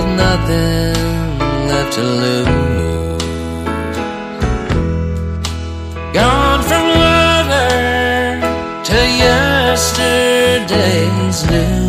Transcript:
nothing left to lose. Gone from lover to yesterday's news.